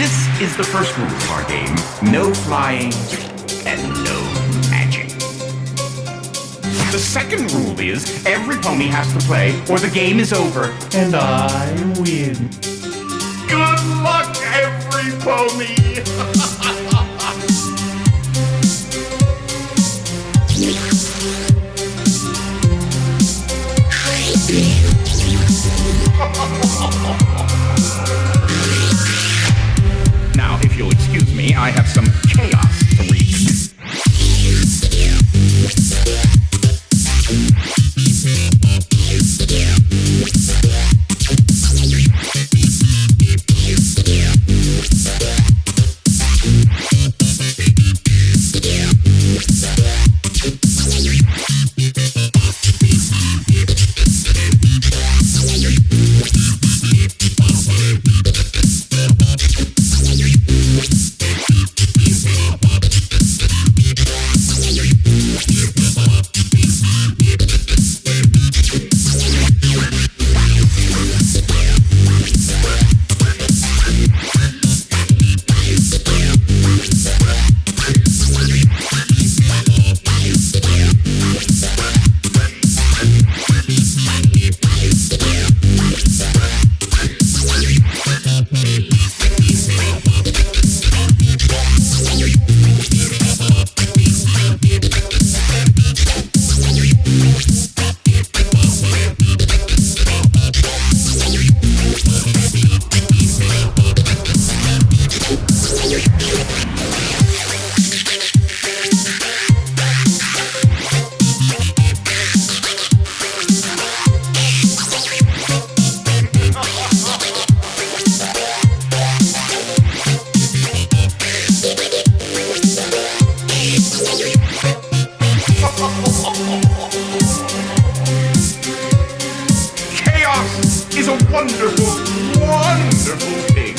This is the first rule of our game. No flying and no magic. The second rule is every pony has to play or the game is over and I win. Good luck, every pony! Now, if you'll excuse me, I have some chaos to wreak. Chaos is a wonderful, wonderful thing.